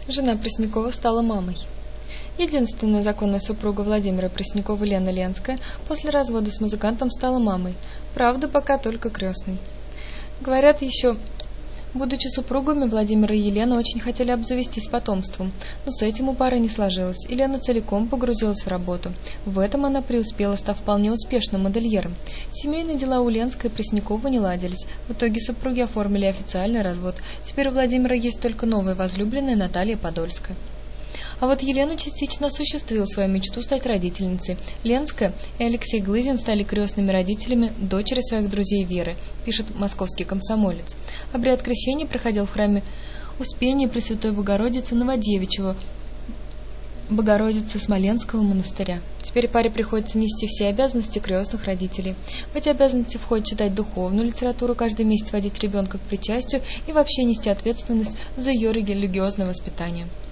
Жена Преснякова стала мамой. Единственная законная супруга Владимира Преснякова Лена Ленская после развода с музыкантом стала мамой. Правда, пока только крестной. Говорят, еще будучи супругами, Владимир и Елена очень хотели обзавестись потомством, но с этим у пары не сложилось, и Лена целиком погрузилась в работу. В этом она преуспела, став вполне успешным модельером. Семейные дела у Ленской и Преснякова не ладились. В итоге супруги оформили официальный развод. Теперь у Владимира есть только новая возлюбленная Наталья Подольская. А вот Елена частично осуществила свою мечту стать родительницей. Ленская и Алексей Глызин стали крестными родителями дочери своих друзей Веры, пишет московский комсомолец. Обряд крещения проходил в храме Успения Пресвятой Богородицы Новодевичьего, Богородицы Смоленского монастыря. Теперь паре приходится нести все обязанности крестных родителей. В эти обязанности входит читать духовную литературу, каждый месяц водить ребенка к причастию и вообще нести ответственность за ее религиозное воспитание.